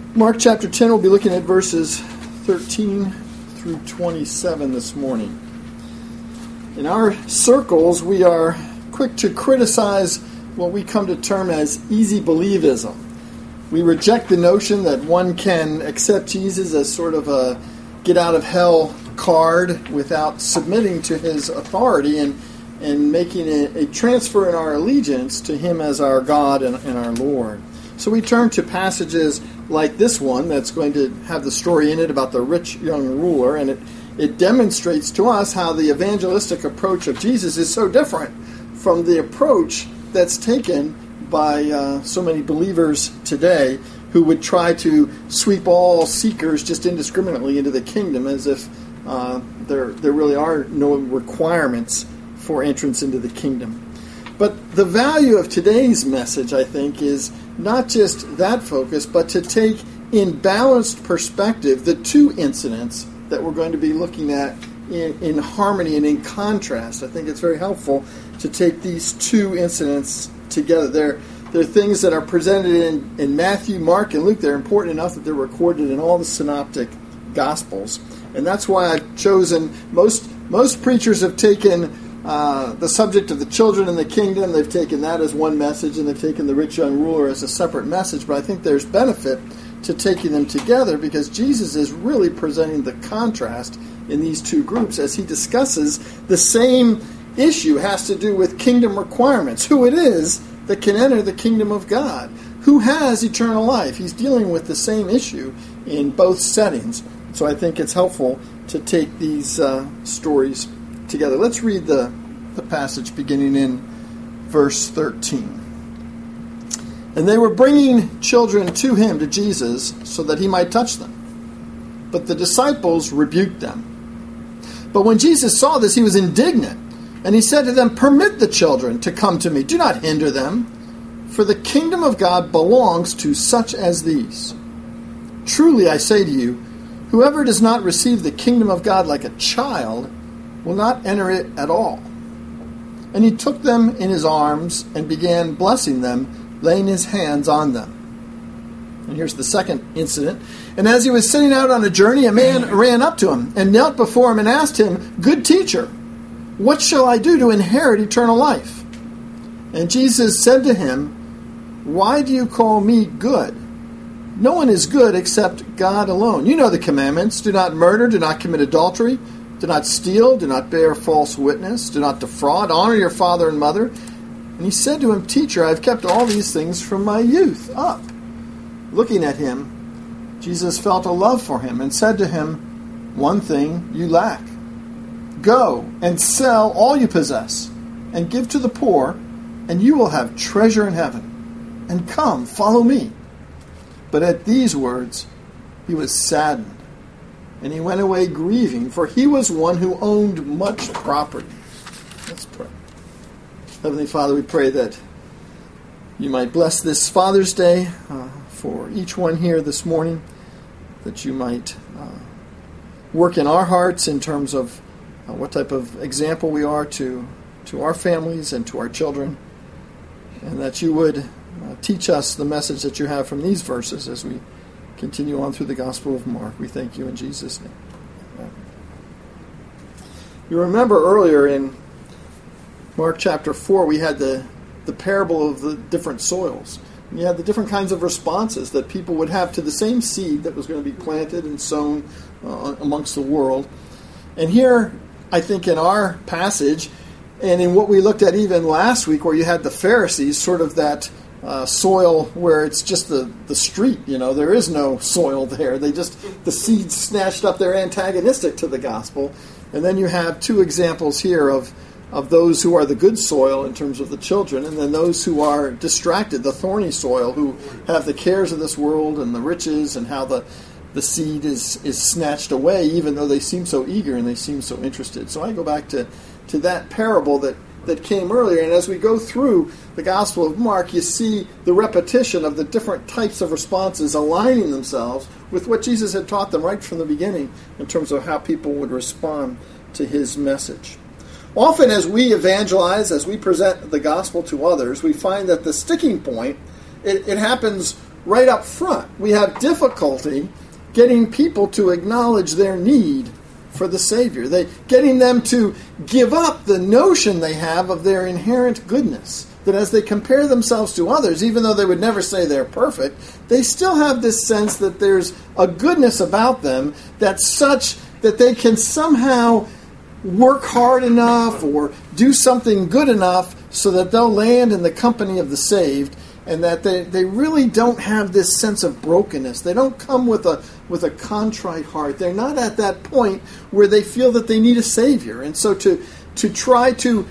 Mark chapter 10, we'll be looking at verses 13 through 27 this morning. In our circles, we are quick to criticize what we come to term as easy believism. We reject the notion that one can accept Jesus as sort of a get-out-of-hell card without submitting to his authority and making a transfer in our allegiance to him as our God and our Lord. So we turn to passages like this one that's going to have the story in it about the rich young ruler, and it demonstrates to us how the evangelistic approach of Jesus is so different from the approach that's taken by so many believers today who would try to sweep all seekers just indiscriminately into the kingdom as if there really are no requirements for entrance into the kingdom. But the value of today's message, I think, is not just that focus, but to take in balanced perspective the two incidents that we're going to be looking at in harmony and in contrast. I think it's very helpful to take these two incidents together. They're things that are presented in Matthew, Mark, and Luke. They're important enough that they're recorded in all the synoptic Gospels. And that's why I've chosen, most preachers have taken the subject of the children in the kingdom. They've taken that as one message, and they've taken the rich young ruler as a separate message. But I think there's benefit to taking them together because Jesus is really presenting the contrast in these two groups as he discusses the same issue. Has to do with kingdom requirements, who it is that can enter the kingdom of God, who has eternal life. He's dealing with the same issue in both settings. So I think it's helpful to take these stories together. Let's read the passage beginning in verse 13. And they were bringing children to him, to Jesus, so that he might touch them. But the disciples rebuked them. But when Jesus saw this, he was indignant, and he said to them, "Permit the children to come to me. Do not hinder them, for the kingdom of God belongs to such as these. Truly I say to you, whoever does not receive the kingdom of God like a child will not enter it at all." And he took them in his arms and began blessing them, laying his hands on them. And here's the second incident. And as he was setting out on a journey, a man ran up to him and knelt before him and asked him, "Good teacher, what shall I do to inherit eternal life?" And Jesus said to him, "Why do you call me good? No one is good except God alone. You know the commandments. Do not murder, do not commit adultery, do not steal, do not bear false witness, do not defraud, honor your father and mother." And he said to him, "Teacher, I have kept all these things from my youth up." Looking at him, Jesus felt a love for him and said to him, "One thing you lack. Go and sell all you possess and give to the poor, and you will have treasure in heaven. And come, follow me." But at these words, he was saddened, and he went away grieving, for he was one who owned much property. Let's pray. Heavenly Father, we pray that you might bless this Father's Day for each one here this morning, that you might work in our hearts in terms of what type of example we are to our families and to our children, and that you would teach us the message that you have from these verses as we continue on through the Gospel of Mark. We thank you in Jesus' name. Amen. You remember earlier in Mark chapter 4, we had the parable of the different soils. And you had the different kinds of responses that people would have to the same seed that was going to be planted and sown amongst the world. And here, I think in our passage, and in what we looked at even last week, where you had the Pharisees, sort of that soil where it's just the street, there is no soil there. The seeds snatched up, they're antagonistic to the gospel. And then you have two examples here of those who are the good soil in terms of the children, and then those who are distracted, the thorny soil, who have the cares of this world and the riches, and how the seed is snatched away, even though they seem so eager and they seem so interested. So I go back to that parable that came earlier, and as we go through the Gospel of Mark, you see the repetition of the different types of responses aligning themselves with what Jesus had taught them right from the beginning in terms of how people would respond to his message. Often as we evangelize, as we present the gospel to others, we find that the sticking point, it happens right up front, we have difficulty getting people to acknowledge their need for the Savior. Getting them to give up the notion they have of their inherent goodness. That as they compare themselves to others, even though they would never say they're perfect, they still have this sense that there's a goodness about them that's such that they can somehow work hard enough or do something good enough so that they'll land in the company of the saved, and that they really don't have this sense of brokenness. They don't come with a contrite heart. They're not at that point where they feel that they need a Savior. And so to try to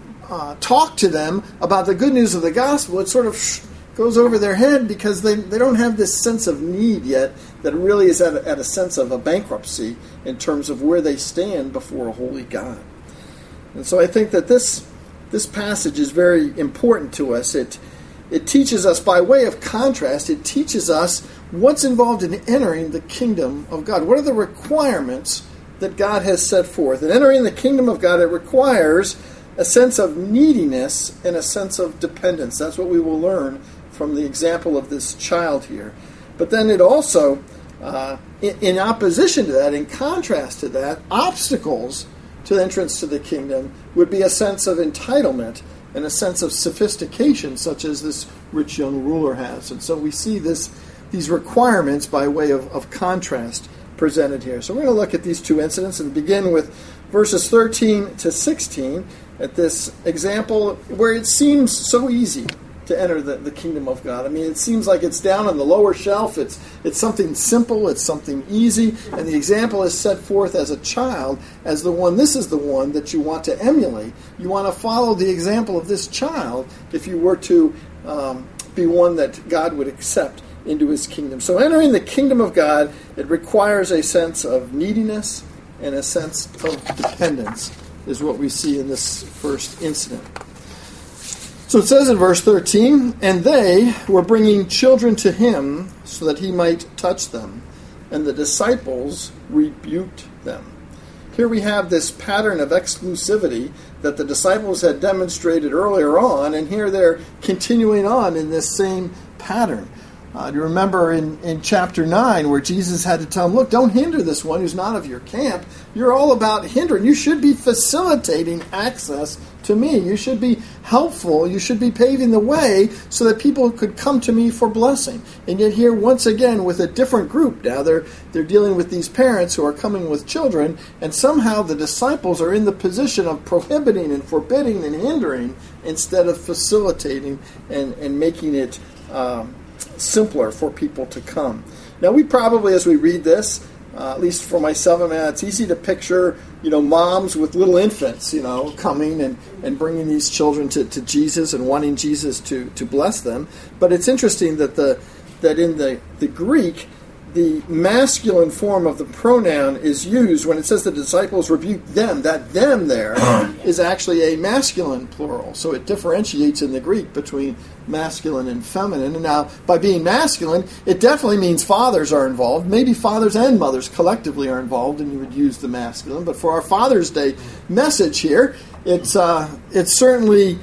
talk to them about the good news of the gospel, it sort of goes over their head because they don't have this sense of need yet that really is at a sense of a bankruptcy in terms of where they stand before a holy God. And so I think that this passage is very important to us. It teaches us, by way of contrast, it teaches us what's involved in entering the kingdom of God. What are the requirements that God has set forth? In entering the kingdom of God, it requires a sense of neediness and a sense of dependence. That's what we will learn from the example of this child here. But then it also, in opposition to that, in contrast to that, obstacles to the entrance to the kingdom would be a sense of entitlement and a sense of sophistication, such as this rich young ruler has. And so we see these requirements by way of contrast presented here. So we're going to look at these two incidents and begin with verses 13 to 16 at this example where it seems so easy to enter the kingdom of God. I mean, it seems like it's down on the lower shelf. It's something simple. It's something easy. And the example is set forth as a child, as the one. This is the one that you want to emulate. You want to follow the example of this child if you were to be one that God would accept into his kingdom. So entering the kingdom of God, it requires a sense of neediness and a sense of dependence, is what we see in this first incident. So it says in verse 13, "And they were bringing children to him so that he might touch them, and the disciples rebuked them." Here we have this pattern of exclusivity that the disciples had demonstrated earlier on, and here they're continuing on in this same pattern. You remember in chapter 9 where Jesus had to tell them, look, don't hinder this one who's not of your camp. You're all about hindering. You should be facilitating access to me. You should be helpful. You should be paving the way so that people could come to me for blessing. And yet here, once again, with a different group now, they're dealing with these parents who are coming with children, and somehow the disciples are in the position of prohibiting and forbidding and hindering instead of facilitating and making it simpler for people to come. Now, we probably, as we read this, at least for myself, it's easy to picture, moms with little infants, coming and bringing these children to Jesus and wanting Jesus to bless them. But it's interesting that in the Greek, the masculine form of the pronoun is used when it says the disciples rebuked them. That them there is actually a masculine plural. So it differentiates in the Greek between masculine and feminine. And now, by being masculine, it definitely means fathers are involved. Maybe fathers and mothers collectively are involved, and you would use the masculine. But for our Father's Day message here, it's certainly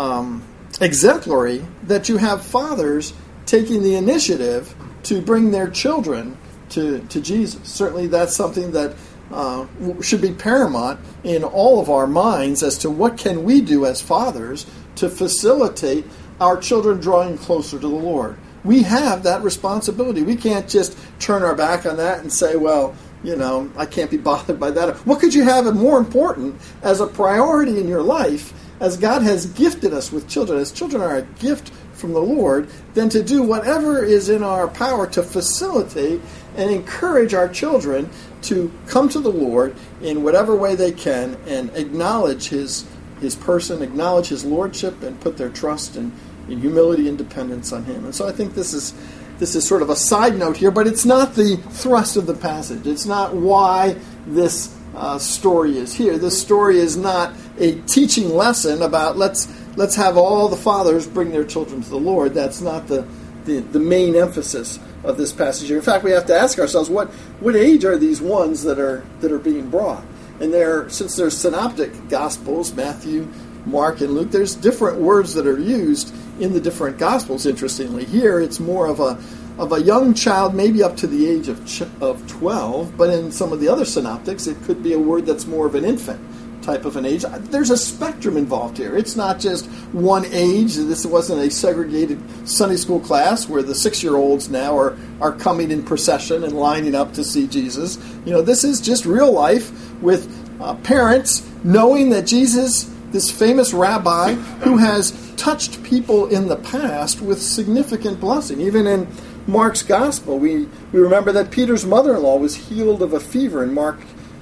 exemplary that you have fathers taking the initiative to bring their children to Jesus. Certainly that's something that should be paramount in all of our minds as to what can we do as fathers to facilitate our children drawing closer to the Lord. We have that responsibility. We can't just turn our back on that and say, well, I can't be bothered by that. What could you have more important as a priority in your life, as God has gifted us with children, as children are a gift from the Lord, than to do whatever is in our power to facilitate and encourage our children to come to the Lord in whatever way they can and acknowledge His person, acknowledge His lordship, and put their trust in humility and dependence on Him. And so I think this is sort of a side note here, but it's not the thrust of the passage. It's not why this story is here. This story is not a teaching lesson about let's have all the fathers bring their children to the Lord. That's not the main emphasis of this passage here. In fact, we have to ask ourselves, what age are these ones that are being brought? And since there's synoptic gospels, Matthew, Mark, and Luke, there's different words that are used in the different Gospels, interestingly. Here, it's more of a young child, maybe up to the age of 12, but in some of the other synoptics, it could be a word that's more of an infant type of an age. There's a spectrum involved here. It's not just one age. This wasn't a segregated Sunday school class where the 6-year-olds now are coming in procession and lining up to see Jesus. This is just real life with parents knowing that Jesus, this famous rabbi who has touched people in the past with significant blessing. Even in Mark's gospel, we remember that Peter's mother-in-law was healed of a fever in Mark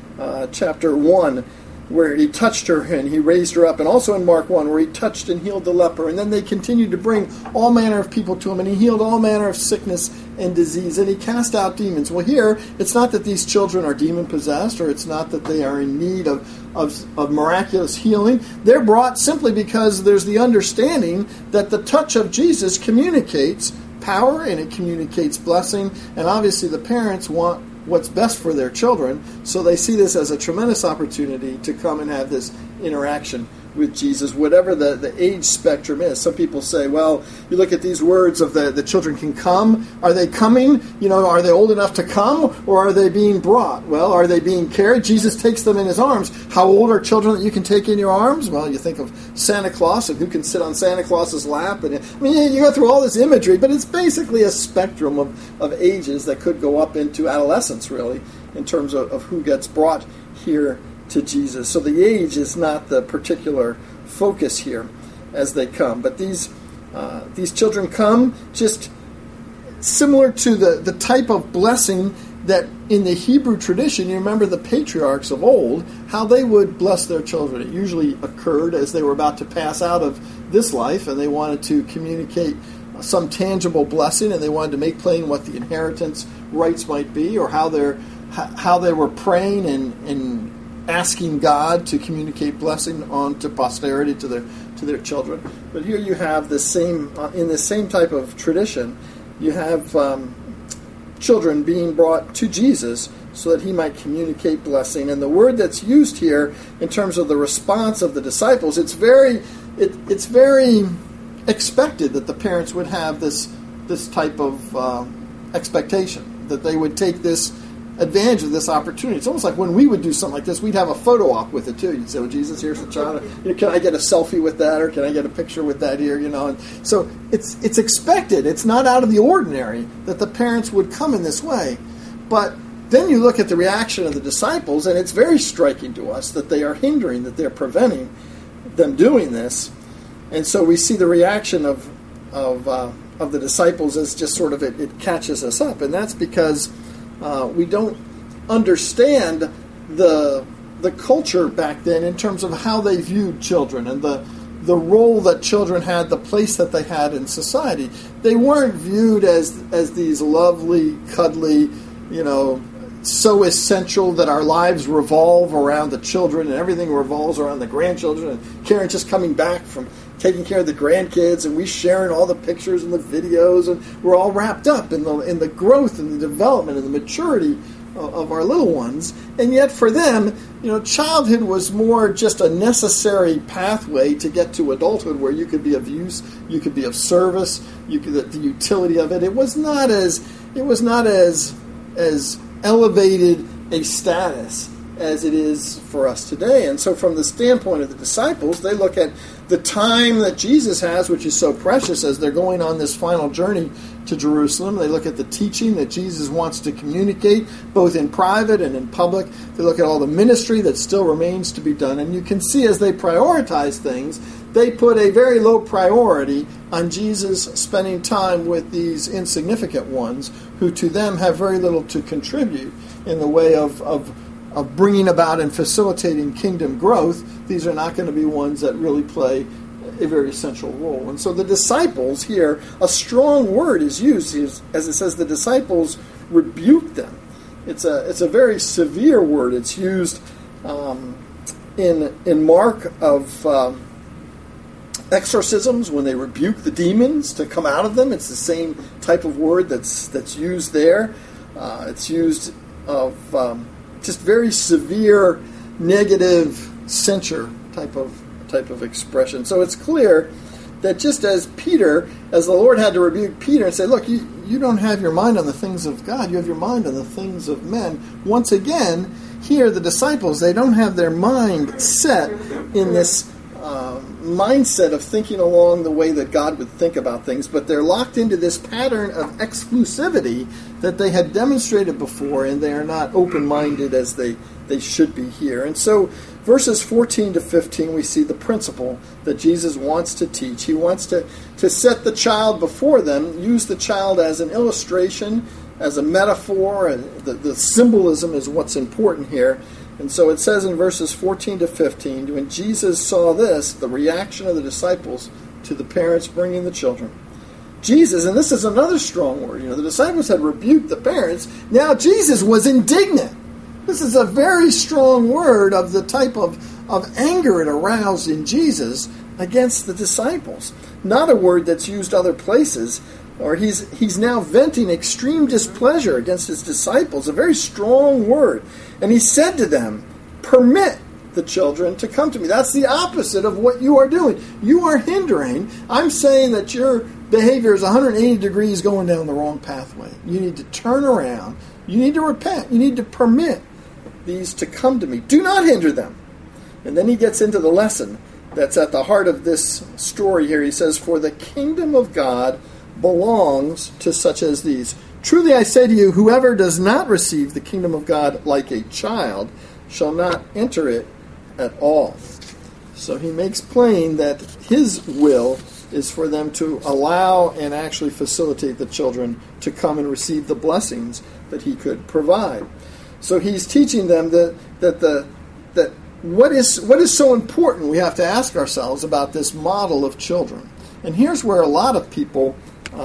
chapter 1, where he touched her and he raised her up, and also in Mark 1 where he touched and healed the leper. And then they continued to bring all manner of people to him, and he healed all manner of sickness and disease, and he cast out demons. Well, here, it's not that these children are demon-possessed, or it's not that they are in need of miraculous healing. They're brought simply because there's the understanding that the touch of Jesus communicates power and it communicates blessing, and obviously the parents want what's best for their children, so they see this as a tremendous opportunity to come and have this interaction with Jesus, whatever the age spectrum is. Some people say, well, you look at these words of the children can come. Are they coming? Are they old enough to come, or are they being brought? Well, are they being carried? Jesus takes them in his arms. How old are children that you can take in your arms? Well, you think of Santa Claus and who can sit on Santa Claus's lap. And you go through all this imagery, but it's basically a spectrum of ages that could go up into adolescence, really, in terms of who gets brought here to Jesus. So the age is not the particular focus here as they come. But these children come just similar to the type of blessing that in the Hebrew tradition, you remember the patriarchs of old, how they would bless their children. It usually occurred as they were about to pass out of this life, and they wanted to communicate some tangible blessing, and they wanted to make plain what the inheritance rights might be, or how they were praying and asking God to communicate blessing on to posterity, to their children. But here you have the same in the same type of tradition. You have children being brought to Jesus so that he might communicate blessing. And the word that's used here in terms of the response of the disciples, it's very expected that the parents would have this type of expectation, that they would take this advantage of this opportunity. It's almost like when we would do something like this, we'd have a photo op with it too. You'd say, well, Jesus, here's the child. Can I get a selfie with that, or can I get a picture with that here? And so it's expected. It's not out of the ordinary that the parents would come in this way. But then you look at the reaction of the disciples, and it's very striking to us that they are hindering, that they're preventing them doing this. And so we see the reaction of the disciples as just sort of it catches us up, and that's because we don't understand the culture back then in terms of how they viewed children and the role that children had, the place that they had in society. They weren't viewed as these lovely, cuddly, so essential that our lives revolve around the children and everything revolves around the grandchildren, and Karen just coming back from taking care of the grandkids, and we sharing all the pictures and the videos, and we're all wrapped up in the growth and the development and the maturity of our little ones. And yet for them, childhood was more just a necessary pathway to get to adulthood, where you could be of use, you could be of service, the utility of it. It was not as elevated a status as it is for us today. And so from the standpoint of the disciples, they look at the time that Jesus has, which is so precious as they're going on this final journey to Jerusalem. They look at the teaching that Jesus wants to communicate, both in private and in public. They look at all the ministry that still remains to be done. And you can see as they prioritize things, they put a very low priority on Jesus spending time with these insignificant ones who to them have very little to contribute in the way of bringing about and facilitating kingdom growth. These are not going to be ones that really play a very central role. And so the disciples here, a strong word is used, as it says, the disciples rebuked them. It's a very severe word. It's used in Mark of exorcisms, when they rebuke the demons to come out of them. It's the same type of word that's used there. It's used of just very severe negative censure type of expression. So it's clear that just as the Lord had to rebuke Peter and say, look, you don't have your mind on the things of God, you have your mind on the things of men. Once again, here the disciples, they don't have their mind set in this mindset of thinking along the way that God would think about things, but they're locked into this pattern of exclusivity that they had demonstrated before, and they are not open-minded as they should be here. And so verses 14 to 15, we see the principle that Jesus wants to teach. He wants to set the child before them, use the child as an illustration, as a metaphor, and the symbolism is what's important here. And so it says in verses 14 to 15, when Jesus saw this, the reaction of the disciples to the parents bringing the children. Jesus, and this is another strong word, the disciples had rebuked the parents. Now Jesus was indignant. This is a very strong word of the type of anger it aroused in Jesus against the disciples. Not a word that's used other places, or he's now venting extreme displeasure against his disciples, a very strong word. And he said to them, permit the children to come to me. That's the opposite of what you are doing. You are hindering. I'm saying that your behavior is 180 degrees going down the wrong pathway. You need to turn around. You need to repent. You need to permit these to come to me. Do not hinder them. And then he gets into the lesson that's at the heart of this story here. He says, for the kingdom of God belongs to such as these. Truly I say to you, whoever does not receive the kingdom of God like a child shall not enter it at all. So he makes plain that his will is for them to allow and actually facilitate the children to come and receive the blessings that he could provide. So he's teaching them that what is so important we have to ask ourselves about this model of children. And here's where a lot of people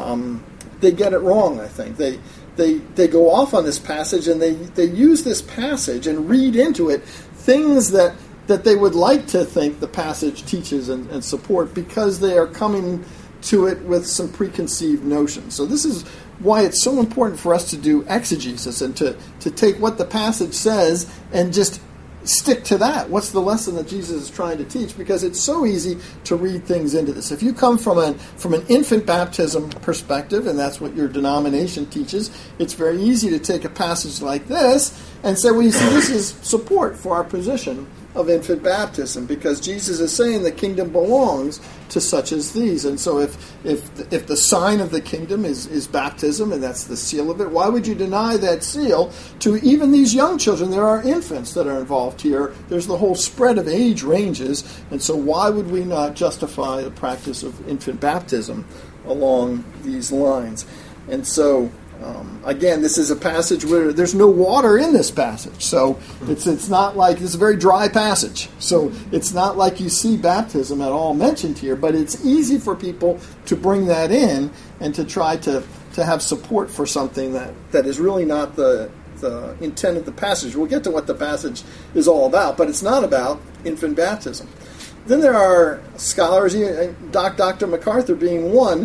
they get it wrong, I think. They go off on this passage and they use this passage and read into it things that they would like to think the passage teaches and support because they are coming to it with some preconceived notions. So this is why it's so important for us to do exegesis and to take what the passage says and just stick to that. What's the lesson that Jesus is trying to teach? Because it's so easy to read things into this. If you come from an infant baptism perspective, and that's what your denomination teaches, it's very easy to take a passage like this and say, well, you see, this is support for our position of infant baptism, because Jesus is saying the kingdom belongs to such as these. And so if the sign of the kingdom is baptism, and that's the seal of it, why would you deny that seal to even these young children? There are infants that are involved here. There's the whole spread of age ranges, and so why would we not justify the practice of infant baptism along these lines? And so again, this is a passage where there's no water in this passage. So it's not like, it's a very dry passage. So it's not like you see baptism at all mentioned here, but it's easy for people to bring that in and to try to have support for something that is really not the intent of the passage. We'll get to what the passage is all about, but it's not about infant baptism. Then there are scholars, Dr. MacArthur being one,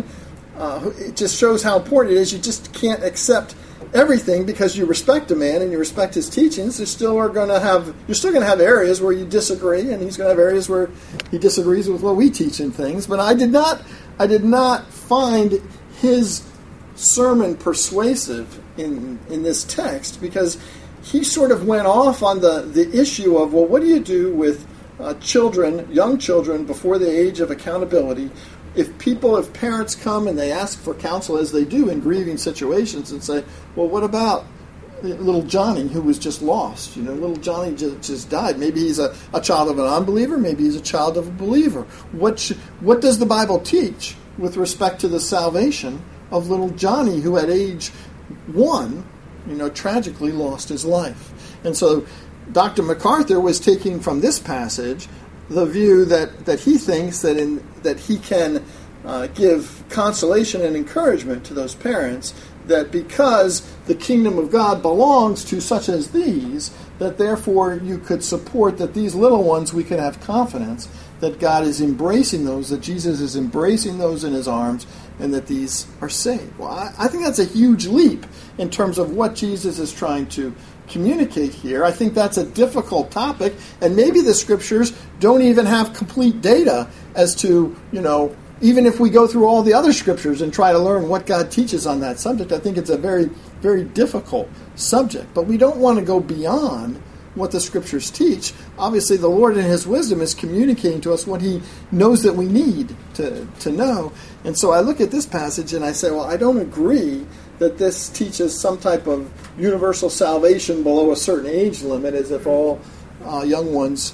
it just shows how important it is. You just can't accept everything because you respect a man and you respect his teachings. You're still going to have areas where you disagree, and he's going to have areas where he disagrees with what we teach in things. But I did not find his sermon persuasive in this text, because he sort of went off on the issue of, well, what do you do with young children before the age of accountability? If parents come and they ask for counsel, as they do in grieving situations, and say, well, what about little Johnny who was just lost? Little Johnny just died. Maybe he's a child of an unbeliever. Maybe he's a child of a believer. What does the Bible teach with respect to the salvation of little Johnny, who at age 1, tragically lost his life? And so Dr. MacArthur was taking from this passage the view that he thinks that he can give consolation and encouragement to those parents, that because the kingdom of God belongs to such as these, that therefore you could support that these little ones, we can have confidence that God is embracing those, that Jesus is embracing those in his arms, and that these are saved. Well, I think that's a huge leap in terms of what Jesus is trying to communicate here. I think that's a difficult topic, and maybe the scriptures don't even have complete data as to, even if we go through all the other scriptures and try to learn what God teaches on that subject, I think it's a very, very difficult subject. But we don't want to go beyond what the scriptures teach. Obviously, the Lord in his wisdom is communicating to us what he knows that we need to know. And so I look at this passage and I say, well, I don't agree that this teaches some type of universal salvation below a certain age limit, as if all young ones...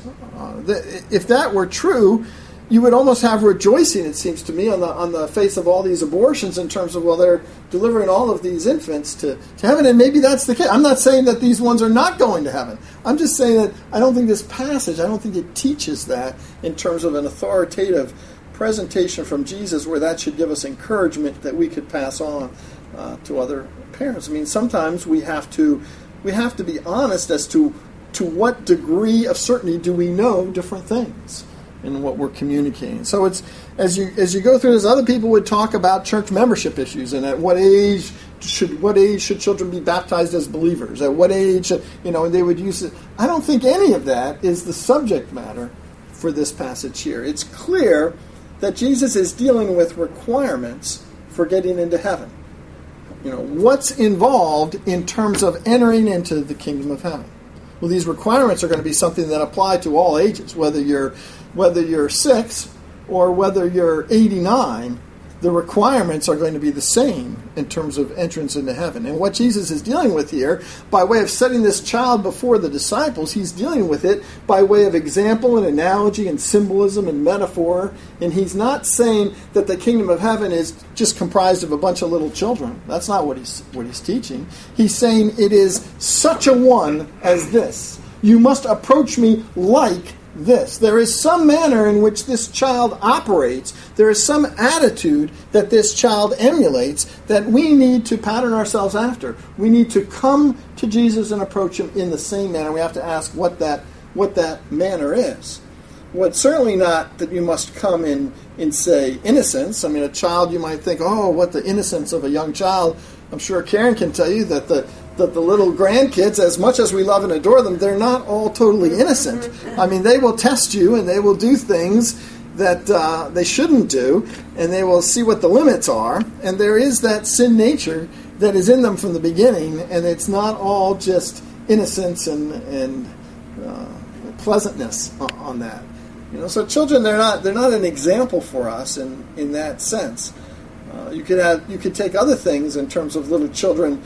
if that were true, you would almost have rejoicing, it seems to me, on the face of all these abortions in terms of, well, they're delivering all of these infants to heaven, and maybe that's the case. I'm not saying that these ones are not going to heaven. I'm just saying that I don't think this passage, I don't think it teaches that in terms of an authoritative presentation from Jesus where that should give us encouragement that we could pass on to other parents. I mean, sometimes we have to be honest as to what degree of certainty do we know different things in what we're communicating. So it's as you go through this, other people would talk about church membership issues and at what age should children be baptized as believers? At what age, and they would use it. I don't think any of that is the subject matter for this passage here. It's clear that Jesus is dealing with requirements for getting into heaven. What's involved in terms of entering into the kingdom of heaven? Well, these requirements are going to be something that apply to all ages, whether you're 6 or whether you're 89. The requirements are going to be the same in terms of entrance into heaven. And what Jesus is dealing with here, by way of setting this child before the disciples, he's dealing with it by way of example and analogy and symbolism and metaphor. And he's not saying that the kingdom of heaven is just comprised of a bunch of little children. That's not what he's teaching. He's saying it is such a one as this. You must approach me like this. There is some manner in which this child operates. There is some attitude that this child emulates that we need to pattern ourselves after. We need to come to Jesus and approach him in the same manner. We have to ask what that manner is. Well, it's certainly not that you must come in say, innocence. I mean, a child, you might think, what the innocence of a young child. I'm sure Karen can tell you that the little grandkids, as much as we love and adore them, they're not all totally innocent. I mean, they will test you and they will do things that they shouldn't do, and they will see what the limits are. And there is that sin nature that is in them from the beginning, and it's not all just innocence and pleasantness on that. So children, they're not an example for us in that sense. You could take other things in terms of little children.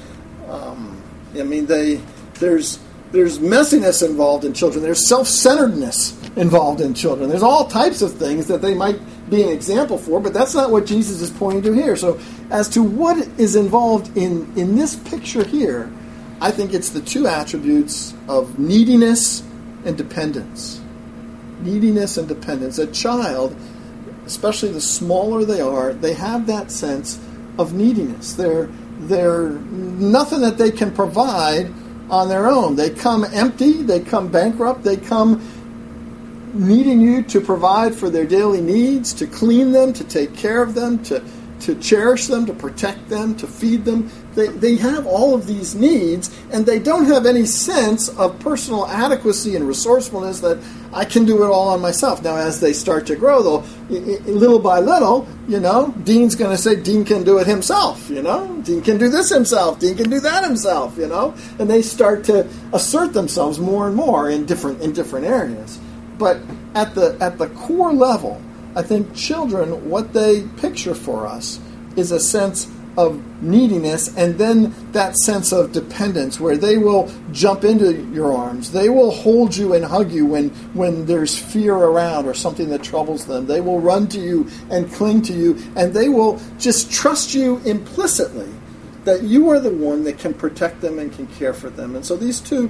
There's messiness involved in children. There's self-centeredness involved in children. There's all types of things that they might be an example for, but that's not what Jesus is pointing to here. So as to what is involved in this picture here, I think it's the two attributes of neediness and dependence. Neediness and dependence. A child, especially the smaller they are, they have that sense of neediness. They're nothing that they can provide on their own. They come empty, they come bankrupt, they come needing you to provide for their daily needs, to clean them, to take care of them, to cherish them, to protect them, to feed them. They have all of these needs, and they don't have any sense of personal adequacy and resourcefulness that I can do it all on myself. Now, as they start to grow, though, little by little, Dean's going to say Dean can do it himself, Dean can do this himself, Dean can do that himself, and they start to assert themselves more and more in different areas. But at the core level, I think children, what they picture for us is a sense of neediness, and then that sense of dependence where they will jump into your arms. They will hold you and hug you when there's fear around or something that troubles them. They will run to you and cling to you, and they will just trust you implicitly that you are the one that can protect them and can care for them. And so these two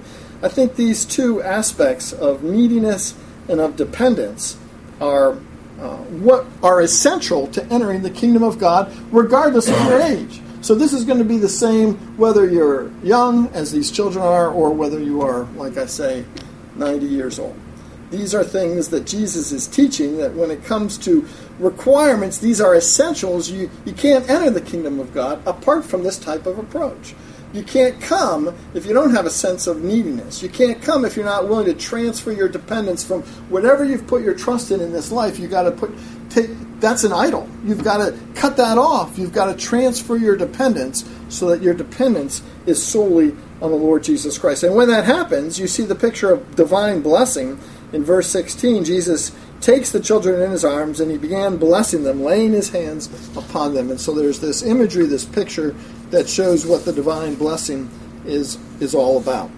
aspects of neediness and of dependence are what are essential to entering the kingdom of God, regardless of your age. So this is going to be the same whether you're young, as these children are, or whether you are, like I say, 90 years old. These are things that Jesus is teaching, that when it comes to requirements, these are essentials. You can't enter the kingdom of God apart from this type of approach. You can't come if you don't have a sense of neediness. You can't come if you're not willing to transfer your dependence from whatever you've put your trust in this life. You've got to that's an idol. You've got to cut that off. You've got to transfer your dependence so that your dependence is solely on the Lord Jesus Christ. And when that happens, you see the picture of divine blessing. In verse 16, Jesus takes the children in his arms and he began blessing them, laying his hands upon them. And so there's this imagery, this picture that shows what the divine blessing is all about.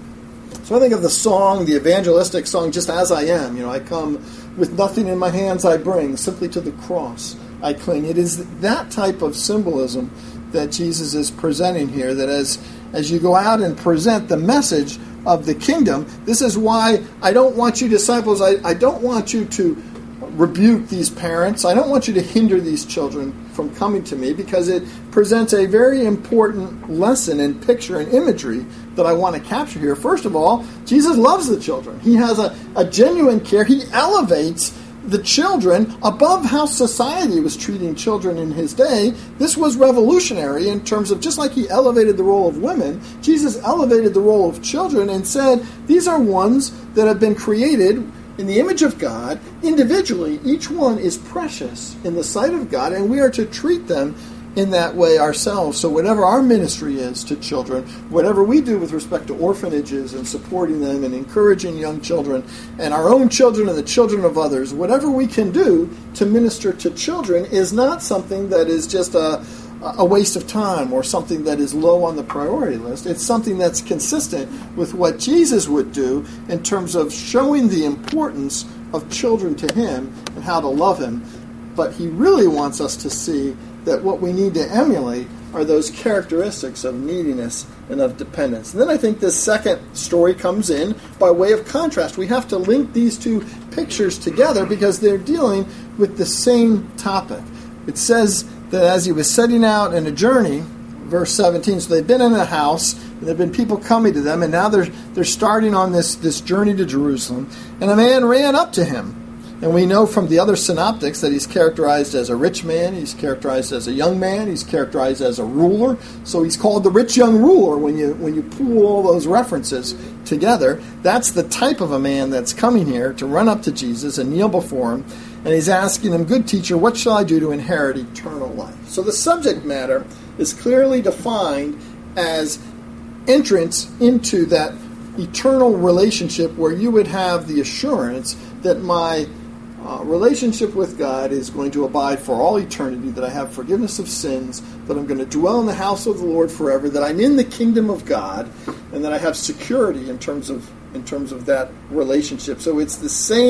So I think of the song, the evangelistic song, Just As I Am. I come with nothing in my hands I bring, simply to the cross I cling. It is that type of symbolism that Jesus is presenting here, that as you go out and present the message of the kingdom, this is why I don't want you disciples, I don't want you to rebuke these parents. I don't want you to hinder these children from coming to me, because it presents a very important lesson and picture and imagery that I want to capture here. First of all, Jesus loves the children. He has a genuine care. He elevates the children above how society was treating children in his day. This was revolutionary in terms of, just like he elevated the role of women, Jesus elevated the role of children and said, these are ones that have been created in the image of God. Individually, each one is precious in the sight of God, and we are to treat them in that way ourselves. So whatever our ministry is to children, whatever we do with respect to orphanages and supporting them and encouraging young children and our own children and the children of others, whatever we can do to minister to children is not something that is just a waste of time or something that is low on the priority list. It's something that's consistent with what Jesus would do in terms of showing the importance of children to him and how to love him. But he really wants us to see that what we need to emulate are those characteristics of neediness and of dependence. And then I think this second story comes in by way of contrast. We have to link these two pictures together because they're dealing with the same topic. It says that as he was setting out in a journey, verse 17, so they've been in a house, and there have been people coming to them, and now they're starting on this journey to Jerusalem, and a man ran up to him. And we know from the other synoptics that he's characterized as a rich man, he's characterized as a young man, he's characterized as a ruler. So he's called the rich young ruler when you pool all those references together. That's the type of a man that's coming here to run up to Jesus and kneel before him. And he's asking him, good teacher, what shall I do to inherit eternal life? So the subject matter is clearly defined as entrance into that eternal relationship where you would have the assurance that my relationship with God is going to abide for all eternity, that I have forgiveness of sins, that I'm going to dwell in the house of the Lord forever, that I'm in the kingdom of God, and that I have security in terms of that relationship. So it's the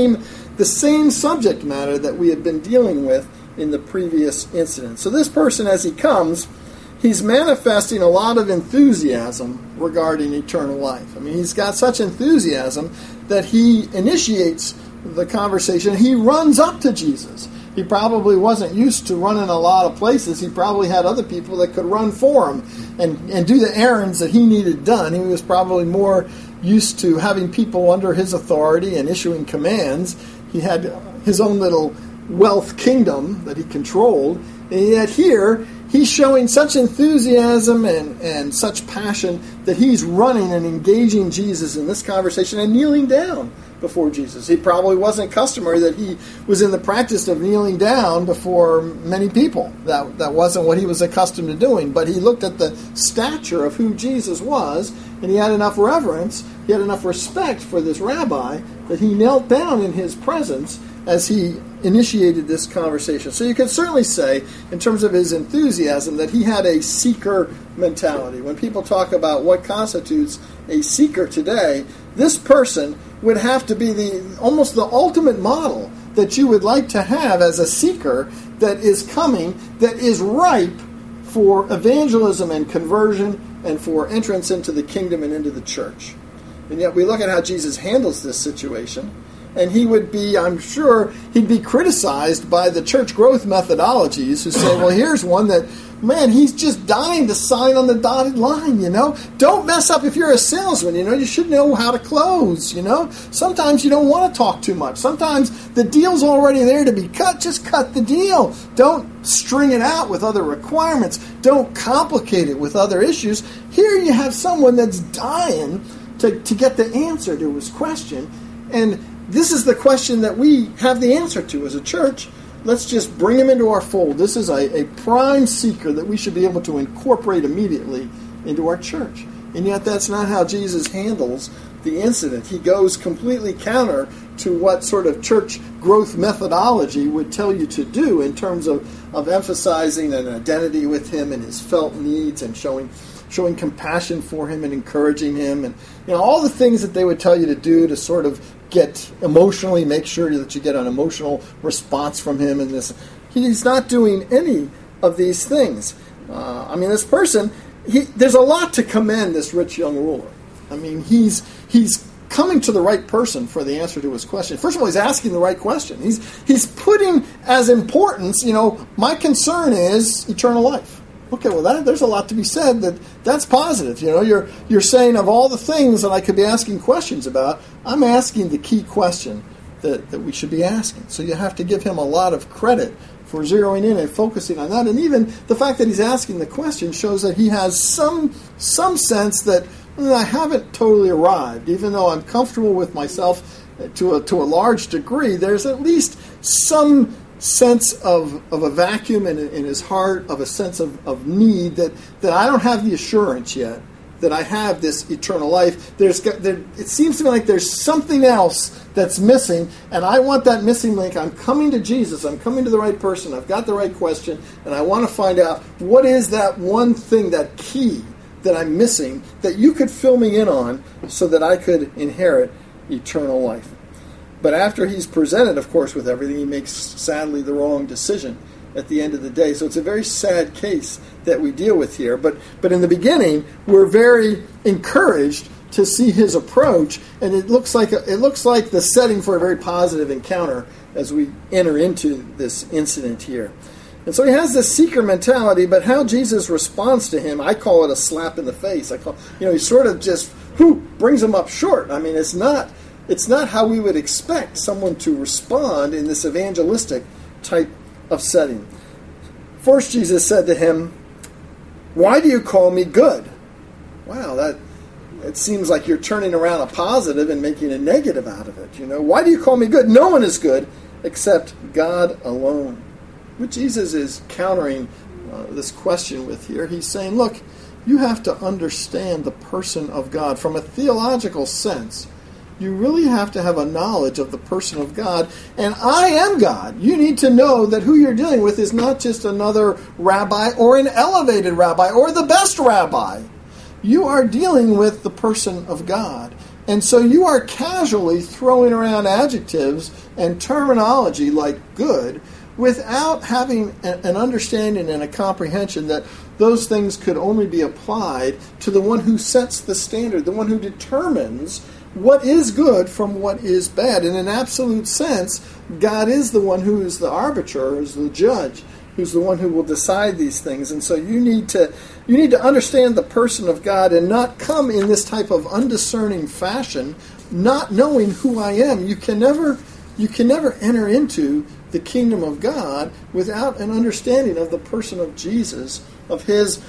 same subject matter that we have been dealing with in the previous incident. So this person, as he comes, he's manifesting a lot of enthusiasm regarding eternal life. I mean, he's got such enthusiasm that he initiates the conversation. He runs up to Jesus. He probably wasn't used to running a lot of places. He probably had other people that could run for him and do the errands that he needed done. He was probably more used to having people under his authority and issuing commands. He had his own little wealth kingdom that he controlled. And yet here, he's showing such enthusiasm and such passion that he's running and engaging Jesus in this conversation and kneeling down before Jesus. He probably wasn't customary that he was in the practice of kneeling down before many people. That wasn't what he was accustomed to doing. But he looked at the stature of who Jesus was, and he had enough reverence, he had enough respect for this rabbi that he knelt down in his presence as he initiated this conversation. So you could certainly say, in terms of his enthusiasm, that he had a seeker mentality. When people talk about what constitutes a seeker today, this person would have to be almost the ultimate model that you would like to have as a seeker that is coming, that is ripe for evangelism and conversion and for entrance into the kingdom and into the church. And yet we look at how Jesus handles this situation, and he would be, I'm sure, he'd be criticized by the church growth methodologies who say, well, here's one that, man, he's just dying to sign on the dotted line, Don't mess up if you're a salesman, You should know how to close, Sometimes you don't want to talk too much. Sometimes the deal's already there to be cut. Just cut the deal. Don't string it out with other requirements. Don't complicate it with other issues. Here you have someone that's dying to get the answer to his question, and this is the question that we have the answer to as a church. let's just bring him into our fold. This is a prime seeker that we should be able to incorporate immediately into our church. And yet that's not how Jesus handles the incident. He goes completely counter to what sort of church growth methodology would tell you to do in terms of emphasizing an identity with him and his felt needs and showing compassion for him and encouraging him, and all the things that they would tell you to do to sort of get emotionally, make sure that you get an emotional response from him. And this, he's not doing any of these things. This person, there's a lot to commend this rich young ruler. He's coming to the right person for the answer to his question. First of all, he's asking the right question. He's putting as importance, my concern is eternal life. Okay, well, there's a lot to be said that's positive. You're saying of all the things that I could be asking questions about, I'm asking the key question that we should be asking. So you have to give him a lot of credit for zeroing in and focusing on that. And even the fact that he's asking the question shows that he has some sense that I haven't totally arrived. Even though I'm comfortable with myself to a large degree, there's at least some sense of a vacuum in his heart, of a sense of need that I don't have the assurance yet that I have this eternal life. It seems to me like there's something else that's missing, and I want that missing link. I'm coming to Jesus. I'm coming to the right person. I've got the right question, and I want to find out what is that one thing, that key that I'm missing, that you could fill me in on so that I could inherit eternal life. But after he's presented, of course, with everything, he makes, sadly, the wrong decision at the end of the day. So it's a very sad case that we deal with here. But in the beginning, we're very encouraged to see his approach, and it looks like the setting for a very positive encounter as we enter into this incident here. And so he has this seeker mentality, but how Jesus responds to him, I call it a slap in the face. He sort of just brings him up short. It's not how we would expect someone to respond in this evangelistic type of setting. First, Jesus said to him, "Why do you call me good?" Wow, it seems like you're turning around a positive and making a negative out of it. Why do you call me good? No one is good except God alone. What Jesus is countering this question with here, he's saying, look, you have to understand the person of God from a theological sense. You really have to have a knowledge of the person of God. And I am God. You need to know that who you're dealing with is not just another rabbi or an elevated rabbi or the best rabbi. You are dealing with the person of God. And so you are casually throwing around adjectives and terminology like good without having an understanding and a comprehension that those things could only be applied to the one who sets the standard, the one who determines what is good from what is bad. In an absolute sense, God is the one who is the arbiter, who's the judge, who's the one who will decide these things. And so you need to understand the person of God and not come in this type of undiscerning fashion, not knowing who I am. You can never enter into the kingdom of God without an understanding of the person of Jesus, of his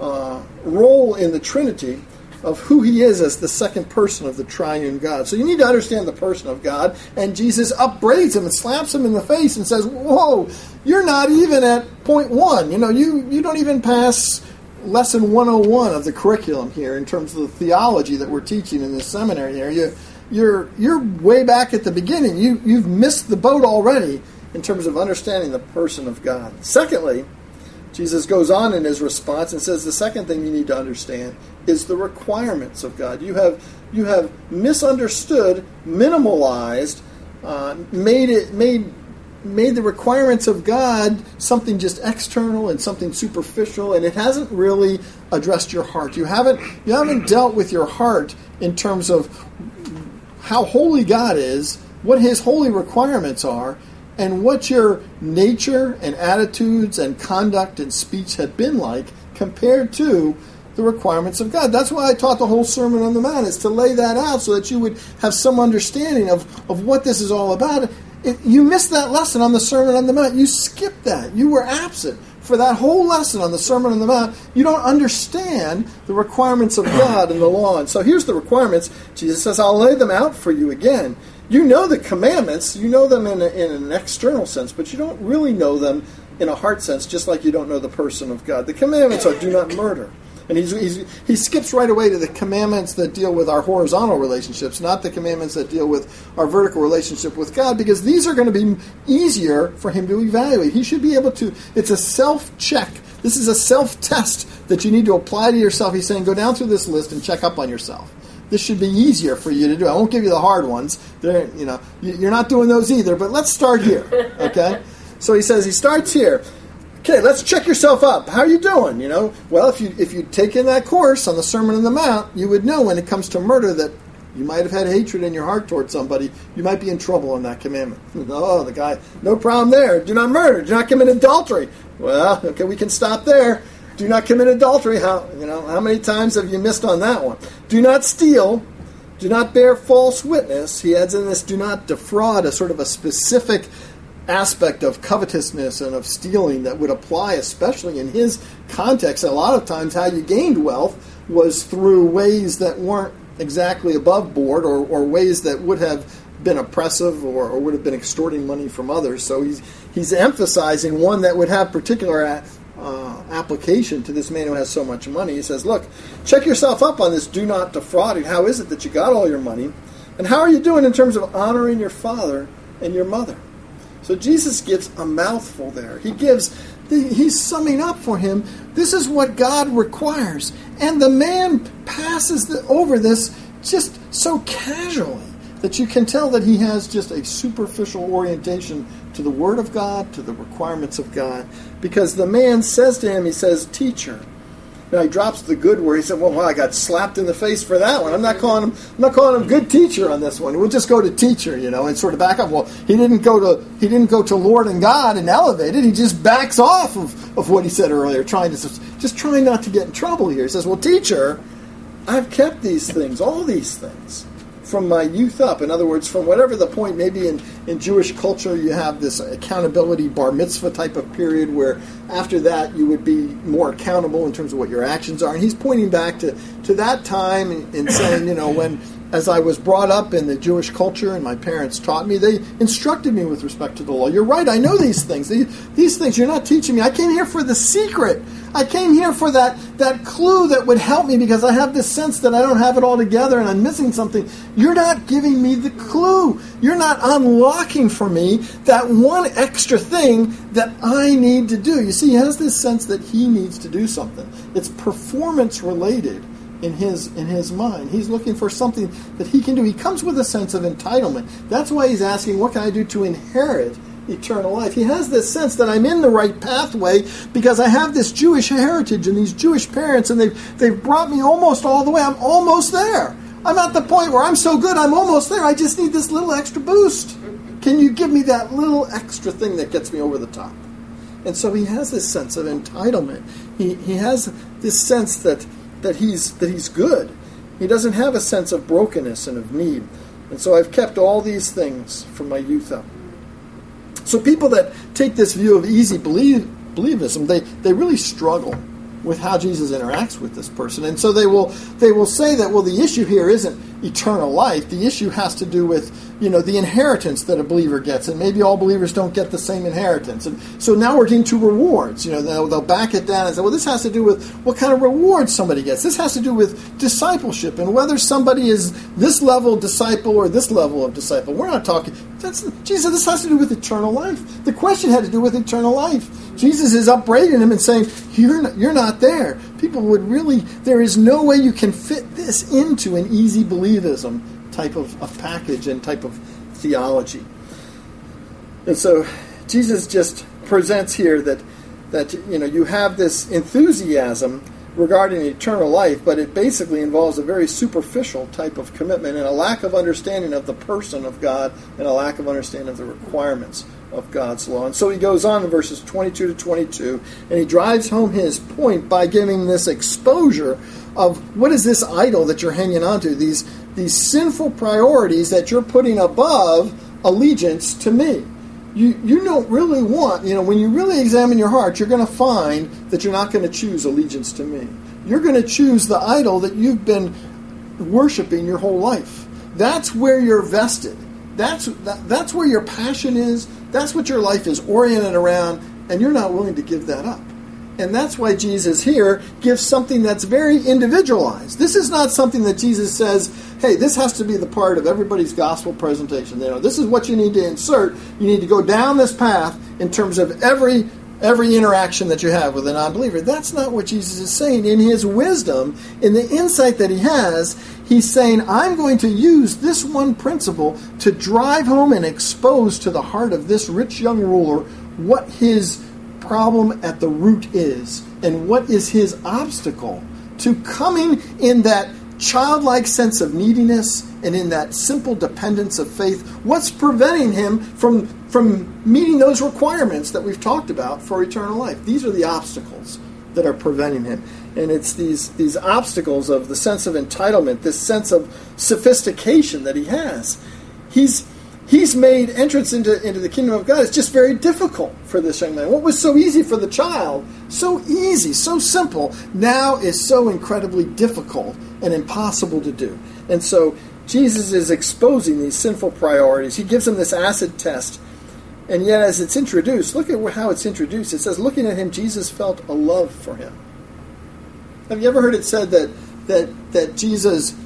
role in the Trinity, of who he is as the second person of the triune God. So you need to understand the person of God, and Jesus upbraids him and slaps him in the face and says, whoa, you're not even at point one. You don't even pass lesson 101 of the curriculum here in terms of the theology that we're teaching in this seminary here. You're way back at the beginning. You've missed the boat already in terms of understanding the person of God. Secondly, Jesus goes on in his response and says the second thing you need to understand is the requirements of God. You have misunderstood, minimalized, made the requirements of God something just external and something superficial, and it hasn't really addressed your heart. You haven't dealt with your heart in terms of how holy God is, what his holy requirements are, and what your nature and attitudes and conduct and speech have been like compared to the requirements of God. That's why I taught the whole Sermon on the Mount, is to lay that out so that you would have some understanding of what this is all about. You missed that lesson on the Sermon on the Mount. You skipped that. You were absent for that whole lesson on the Sermon on the Mount, you don't understand the requirements of God and the law. And so here's the requirements. Jesus says, I'll lay them out for you again. You know the commandments. You know them in an external sense, but you don't really know them in a heart sense, just like you don't know the person of God. The commandments are do not murder. And he skips right away to the commandments that deal with our horizontal relationships, not the commandments that deal with our vertical relationship with God, because these are going to be easier for him to evaluate. He should be able to, it's a self-check. This is a self-test that you need to apply to yourself. He's saying, go down through this list and check up on yourself. This should be easier for you to do. I won't give you the hard ones. You're not doing those either, but let's start here, okay? So he says, he starts here. Okay, let's check yourself up. How are you doing? Well, if you'd taken that course on the Sermon on the Mount, you would know when it comes to murder that you might have had hatred in your heart towards somebody. You might be in trouble on that commandment. Oh, the guy, no problem there. Do not murder. Do not commit adultery. Well, okay, we can stop there. Do not commit adultery. How many times have you missed on that one? Do not steal. Do not bear false witness. He adds in this, do not defraud, a sort of a specific aspect of covetousness and of stealing that would apply, especially in his context. A lot of times how you gained wealth was through ways that weren't exactly above board, or ways that would have been oppressive or would have been extorting money from others. So he's emphasizing one that would have particular application to this man who has so much money. He says, look, check yourself up on this do not defrauding. How is it that you got all your money? And how are you doing in terms of honoring your father and your mother? So Jesus gives a mouthful there. He's summing up for him, this is what God requires. And the man passes over this just so casually that you can tell that he has just a superficial orientation to the Word of God, to the requirements of God. Because the man says to him, he says, teacher. Now he drops the good word. He said, well, I got slapped in the face for that one. I'm not calling him good teacher on this one. We'll just go to teacher, and sort of back up. Well, he didn't go to Lord and God and elevate it. He just backs off of what he said earlier, trying not to get in trouble here. He says, well, teacher, I've kept these things, all these things, from my youth up. In other words, from whatever the point, maybe in Jewish culture you have this accountability bar mitzvah type of period where after that you would be more accountable in terms of what your actions are. And he's pointing back to that time and saying, when as I was brought up in the Jewish culture and my parents taught me, they instructed me with respect to the law. You're right, I know these things. These things you're not teaching me. I came here for the secret. I came here for that clue that would help me because I have this sense that I don't have it all together and I'm missing something. You're not giving me the clue. You're not unlocking for me that one extra thing that I need to do. You see, he has this sense that he needs to do something. It's performance related in his mind. He's looking for something that he can do. He comes with a sense of entitlement. That's why he's asking, what can I do to inherit eternal life? He has this sense that I'm in the right pathway because I have this Jewish heritage and these Jewish parents, and they've brought me almost all the way. I'm almost there. I'm at the point where I'm so good, I'm almost there. I just need this little extra boost. Can you give me that little extra thing that gets me over the top? And so he has this sense of entitlement. He has this sense that he's good. He doesn't have a sense of brokenness and of need. And so I've kept all these things from my youth up. So people that take this view of easy believism, they really struggle with how Jesus interacts with this person. And so they will say that, well, the issue here isn't eternal life. The issue has to do with, the inheritance that a believer gets. And maybe all believers don't get the same inheritance. And so now we're getting to rewards. They'll back it down and say, well, this has to do with what kind of reward somebody gets. This has to do with discipleship and whether somebody is this level disciple or this level of disciple. We're not talking, Jesus, this has to do with eternal life. The question had to do with eternal life. Jesus is upbraiding him and saying, you're not there. People would really, there is no way you can fit this into an easy believism type of package and type of theology. And so Jesus just presents here that you have this enthusiasm regarding eternal life, but it basically involves a very superficial type of commitment and a lack of understanding of the person of God and a lack of understanding of the requirements of God's law. And so he goes on in verses 22 to 22, and he drives home his point by giving this exposure of what is this idol that you're hanging on to, these sinful priorities that you're putting above allegiance to me. you don't really want, when you really examine your heart, you're going to find that you're not going to choose allegiance to me. You're going to choose the idol that you've been worshiping your whole life. That's where you're vested. That's where your passion is. That's what your life is oriented around, and you're not willing to give that up. And that's why Jesus here gives something that's very individualized. This is not something that Jesus says, hey, this has to be the part of everybody's gospel presentation. This is what you need to insert. You need to go down this path in terms of every interaction that you have with a non-believer. That's not what Jesus is saying. In his wisdom, in the insight that he has, he's saying, I'm going to use this one principle to drive home and expose to the heart of this rich young ruler what his problem at the root is and what is his obstacle to coming in that childlike sense of neediness and in that simple dependence of faith. What's preventing him from meeting those requirements that we've talked about for eternal life? These are the obstacles that are preventing him. And it's these obstacles of the sense of entitlement, this sense of sophistication that he has. He's made entrance into the kingdom of God. It's just very difficult for this young man. What was so easy for the child, so easy, so simple, now is so incredibly difficult and impossible to do. And so Jesus is exposing these sinful priorities. He gives him this acid test. And yet as it's introduced, look at how it's introduced. It says, looking at him, Jesus felt a love for him. Have you ever heard it said that Jesus,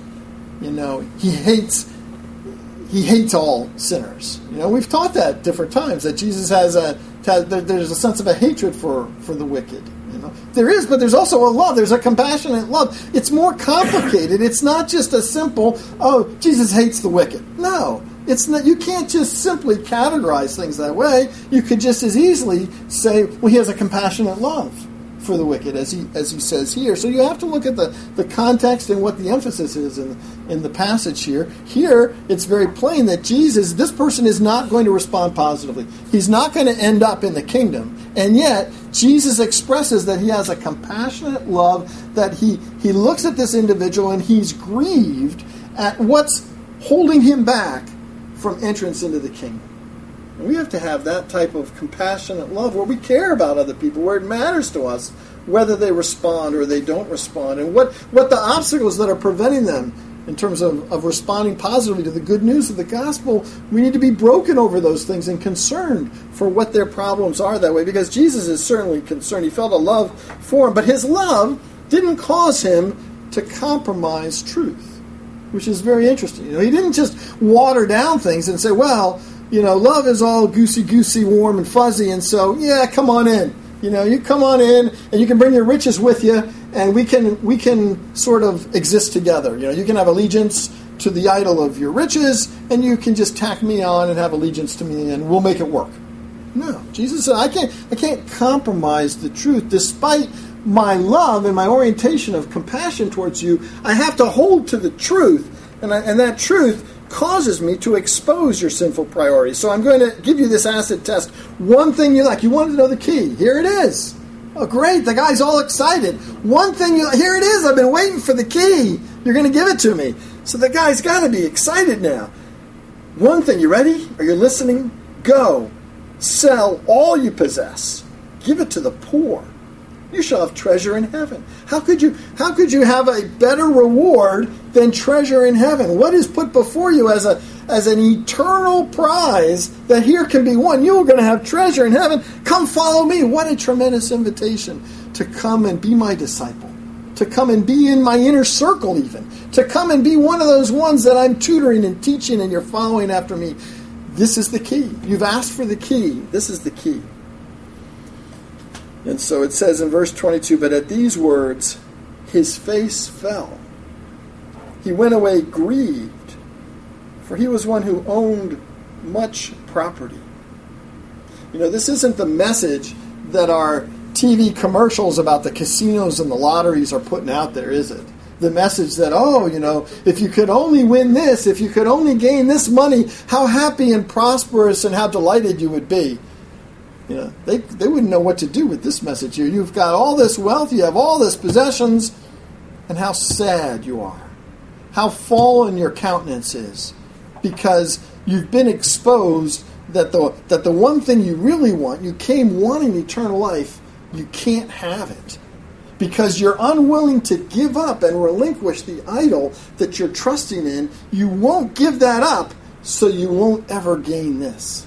he hates all sinners? We've taught that different times, that Jesus there's a sense of a hatred for the wicked. There is, but there's also a love. There's a compassionate love. It's more complicated. It's not just a simple, Jesus hates the wicked. No, it's not. You can't just simply categorize things that way. You could just as easily say, well, he has a compassionate love for the wicked, as he says here. So you have to look at the context and what the emphasis is in the passage here. Here, it's very plain that this person is not going to respond positively. He's not going to end up in the kingdom. And yet, Jesus expresses that he has a compassionate love, that he looks at this individual and he's grieved at what's holding him back from entrance into the kingdom. And we have to have that type of compassionate love where we care about other people, where it matters to us whether they respond or they don't respond, and what the obstacles that are preventing them in terms of responding positively to the good news of the gospel. We need to be broken over those things and concerned for what their problems are that way, because Jesus is certainly concerned. He felt a love for him, but his love didn't cause him to compromise truth, which is very interesting. He didn't just water down things and say, well, love is all goosey-goosey, warm and fuzzy, and so, yeah, come on in. You come on in, and you can bring your riches with you, and we can sort of exist together. You can have allegiance to the idol of your riches, and you can just tack me on and have allegiance to me, and we'll make it work. No, Jesus said, I can't compromise the truth. Despite my love and my orientation of compassion towards you, I have to hold to the truth, and that truth causes me to expose your sinful priorities. So I'm going to give you this acid test. One thing you like. You wanted to know the key. Here it is. Oh, great. The guy's all excited. One thing here it is. I've been waiting for the key. You're going to give it to me. So the guy's got to be excited now. One thing. You ready? Are you listening? Go. Sell all you possess. Give it to the poor. You shall have treasure in heaven. How could you have a better reward than treasure in heaven? What is put before you as an eternal prize that here can be won? You're going to have treasure in heaven. Come follow me. What a tremendous invitation to come and be my disciple, to come and be in my inner circle even, to come and be one of those ones that I'm tutoring and teaching and you're following after me. This is the key. You've asked for the key. This is the key. And so it says in verse 22, but at these words, his face fell. He went away grieved, for he was one who owned much property. This isn't the message that our TV commercials about the casinos and the lotteries are putting out there, is it? The message that, if you could only win this, if you could only gain this money, how happy and prosperous and how delighted you would be. They wouldn't know what to do with this message here. You've got all this wealth, you have all this possessions, and how sad you are. How fallen your countenance is, because you've been exposed that the one thing you really want, you came wanting eternal life, you can't have it. Because you're unwilling to give up and relinquish the idol that you're trusting in. You won't give that up, so you won't ever gain this.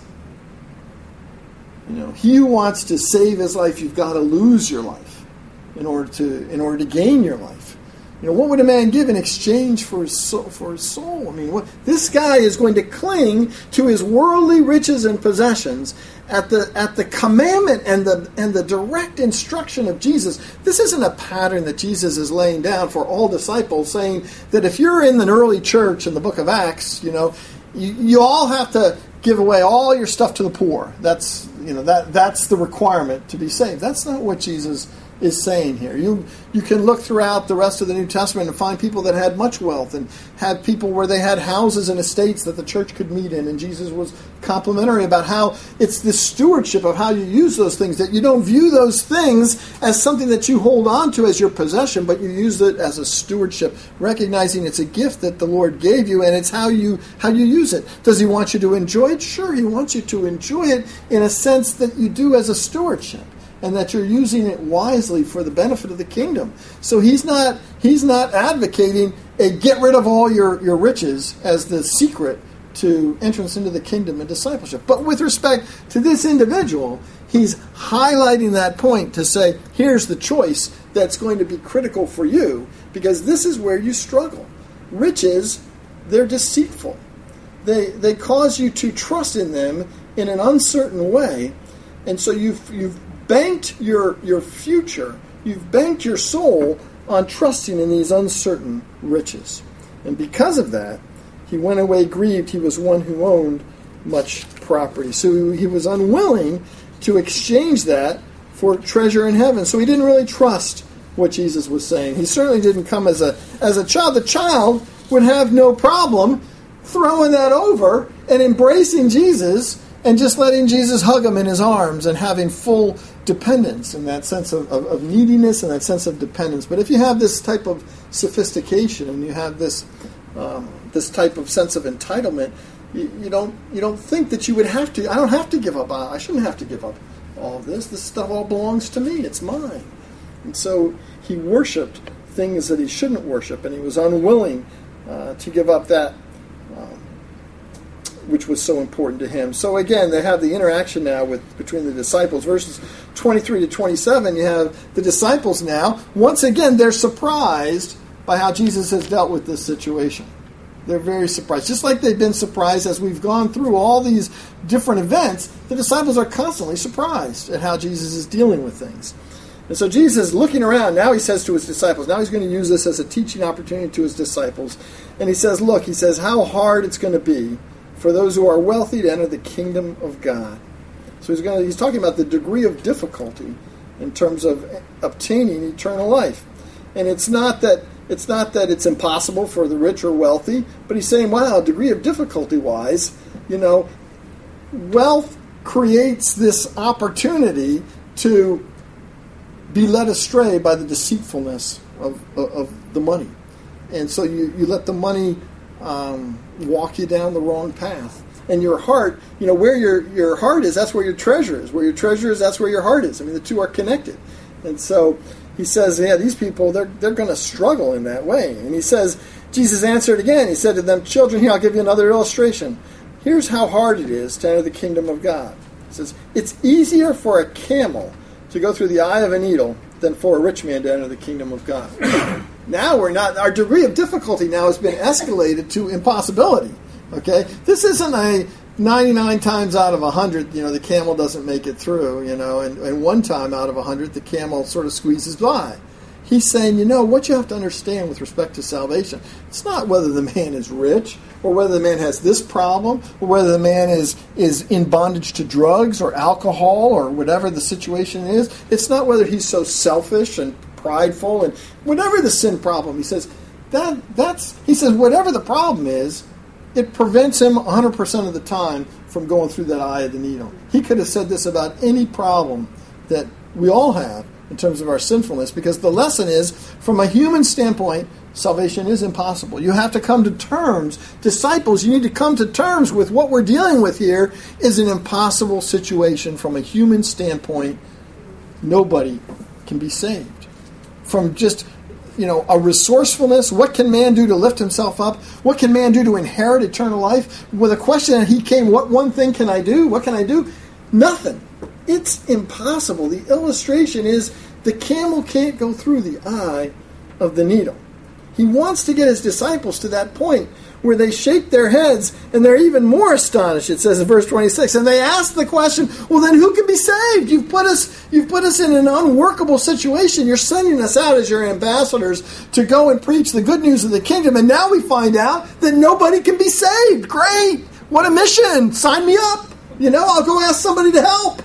He who wants to save his life, you've got to lose your life in order to gain your life. What would a man give in exchange for his soul? I mean, this guy is going to cling to his worldly riches and possessions at the commandment and the direct instruction of Jesus. This isn't a pattern that Jesus is laying down for all disciples, saying that if you're in the early church in the book of Acts, you all have to give away all your stuff to the poor. That's the requirement to be saved. That's not what Jesus is saying here. You can look throughout the rest of the New Testament and find people that had much wealth and had people where they had houses and estates that the church could meet in, and Jesus was complimentary about how it's the stewardship of how you use those things, that you don't view those things as something that you hold on to as your possession, but you use it as a stewardship, recognizing it's a gift that the Lord gave you, and it's how you use it. Does he want you to enjoy it? Sure, he wants you to enjoy it in a sense that you do as a stewardship, and that you're using it wisely for the benefit of the kingdom. So he's not advocating a get rid of all your riches as the secret to entrance into the kingdom and discipleship. But with respect to this individual, he's highlighting that point to say, here's the choice that's going to be critical for you, because this is where you struggle. Riches, they're deceitful. They cause you to trust in them in an uncertain way, and so you've banked your future, you've banked your soul on trusting in these uncertain riches. And because of that, he went away grieved. He was one who owned much property. So he was unwilling to exchange that for treasure in heaven. So he didn't really trust what Jesus was saying. He certainly didn't come as a child. The child would have no problem throwing that over and embracing Jesus and just letting Jesus hug him in his arms and having full dependence in that sense of neediness and that sense of dependence. But if you have this type of sophistication and you have this type of sense of entitlement, you don't think that you would have to. I don't have to give up. I shouldn't have to give up all of this. This stuff all belongs to me. It's mine. And so he worshipped things that he shouldn't worship, and he was unwilling to give up that which was so important to him. So again, they have the interaction now between the disciples. Verses 23 to 27, you have the disciples now. Once again, they're surprised by how Jesus has dealt with this situation. They're very surprised. Just like they've been surprised as we've gone through all these different events, the disciples are constantly surprised at how Jesus is dealing with things. And so Jesus, looking around, now he says to his disciples, now he's going to use this as a teaching opportunity to his disciples. And he says, look, he says, how hard it's going to be for those who are wealthy to enter the kingdom of God. So he's talking about the degree of difficulty in terms of obtaining eternal life. And it's not that it's impossible for the rich or wealthy, but he's saying, wow, degree of difficulty-wise, wealth creates this opportunity to be led astray by the deceitfulness of the money. And so you let the money walk you down the wrong path. And your heart, where your heart is, that's where your treasure is. Where your treasure is, that's where your heart is. I mean, the two are connected. And so he says, these people, they're going to struggle in that way. And he says, Jesus answered again. He said to them, children, here, I'll give you another illustration. Here's how hard it is to enter the kingdom of God. He says, it's easier for a camel to go through the eye of a needle than for a rich man to enter the kingdom of God. Now our degree of difficulty now has been escalated to impossibility. Okay? This isn't a 99 times out of 100, the camel doesn't make it through, and one time out of 100, the camel sort of squeezes by. He's saying, what you have to understand with respect to salvation, it's not whether the man is rich, or whether the man has this problem, or whether the man is in bondage to drugs or alcohol or whatever the situation is. It's not whether he's so selfish and prideful and whatever the sin problem. He says whatever the problem is, it prevents him 100% of the time from going through that eye of the needle. He could have said this about any problem that we all have in terms of our sinfulness, because the lesson is, from a human standpoint, salvation is impossible. You have to come to terms. Disciples, you need to come to terms with what we're dealing with here is an impossible situation from a human standpoint. Nobody can be saved. From just, a resourcefulness, what can man do to lift himself up? What can man do to inherit eternal life? With a question that he came, what one thing can I do? What can I do? Nothing. It's impossible. The illustration is the camel can't go through the eye of the needle. He wants to get his disciples to that point where they shake their heads and they're even more astonished, it says in verse 26. And they ask the question, well, then who can be saved? You've put us in an unworkable situation. You're sending us out as your ambassadors to go and preach the good news of the kingdom. And now we find out that nobody can be saved. Great. What a mission. Sign me up. I'll go ask somebody to help.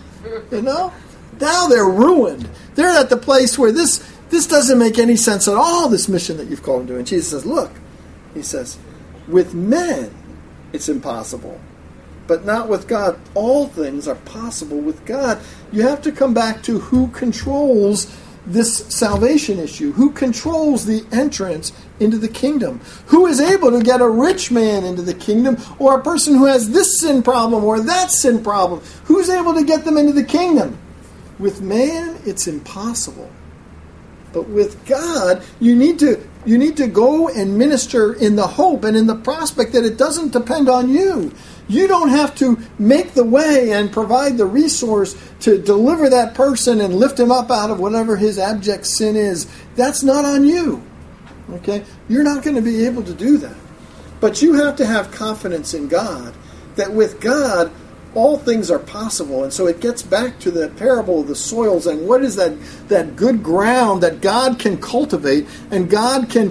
Now they're ruined. They're at the place where this doesn't make any sense at all, this mission that you've called them to. And Jesus says, look, he says, with men it's impossible, but not with God. All things are possible with God. You have to come back to who controls this salvation issue, who controls the entrance into the kingdom, who is able to get a rich man into the kingdom, or a person who has this sin problem or that sin problem. Who's able to get them into the kingdom? With man, it's impossible. But with God, you need to go and minister in the hope and in the prospect that it doesn't depend on you. You don't have to make the way and provide the resource to deliver that person and lift him up out of whatever his abject sin is. That's not on you. Okay? You're not going to be able to do that. But you have to have confidence in God that with God, all things are possible. And so it gets back to the parable of the soils and what is that good ground that God can cultivate, and God can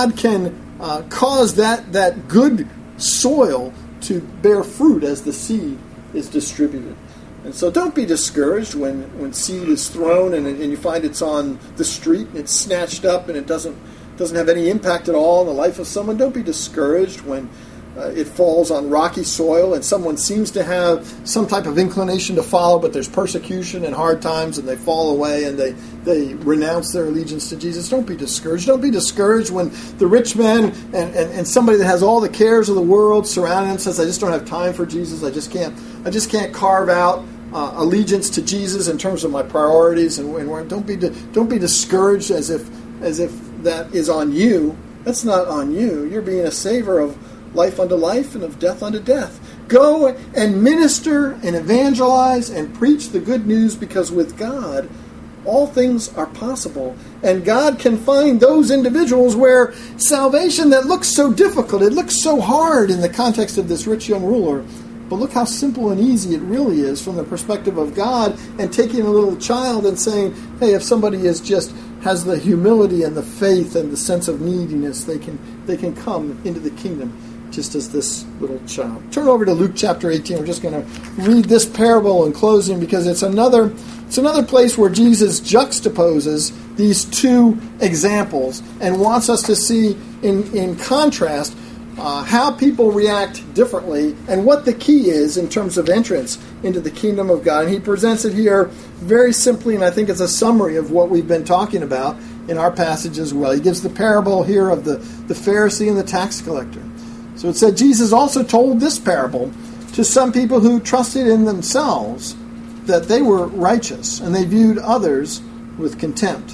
cause that good soil to bear fruit as the seed is distributed. And so don't be discouraged when seed is thrown and you find it's on the street and it's snatched up and it doesn't have any impact at all in the life of someone. Don't be discouraged when it falls on rocky soil and someone seems to have some type of inclination to follow, but there's persecution and hard times and they fall away and they renounce their allegiance to Jesus. Don't be discouraged. Don't be discouraged when the rich man and somebody that has all the cares of the world surrounding him says, I just don't have time for Jesus. I just can't carve out allegiance to Jesus in terms of my priorities. And don't be discouraged as if that is on you. That's not on you. You're being a savor of life unto life and of death unto death. Go and minister and evangelize and preach the good news, because with God, all things are possible. And God can find those individuals where salvation that looks so difficult, it looks so hard in the context of this rich young ruler. But look how simple and easy it really is from the perspective of God, and taking a little child and saying, hey, if somebody has the humility and the faith and the sense of neediness, they can come into the kingdom just as this little child. Turn over to Luke chapter 18. We're just going to read this parable in closing because it's another place where Jesus juxtaposes these two examples and wants us to see in contrast how people react differently and what the key is in terms of entrance into the kingdom of God. And he presents it here very simply, and I think it's a summary of what we've been talking about in our passage as well. He gives the parable here of the Pharisee and the tax collector. So it said, Jesus also told this parable to some people who trusted in themselves that they were righteous, and they viewed others with contempt.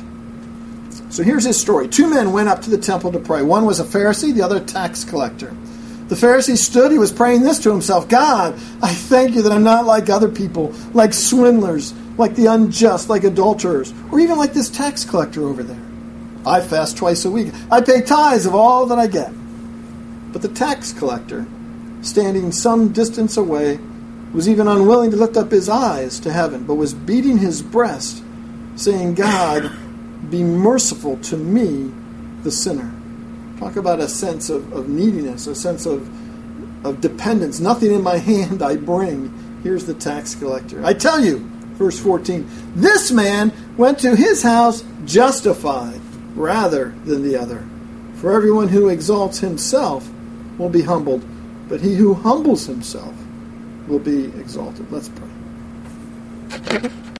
So here's his story. 2 men went up to the temple to pray. One was a Pharisee, the other a tax collector. The Pharisee stood, he was praying this to himself: God, I thank you that I'm not like other people, like swindlers, like the unjust, like adulterers, or even like this tax collector over there. I fast twice a week. I pay tithes of all that I get. But the tax collector, standing some distance away, was even unwilling to lift up his eyes to heaven, but was beating his breast, saying, God, be merciful to me, the sinner. Talk about a sense of neediness, a sense of dependence. Nothing in my hand I bring. Here's the tax collector. I tell you, verse 14, this man went to his house justified rather than the other. For everyone who exalts himself will be humbled, but he who humbles himself will be exalted. Let's pray.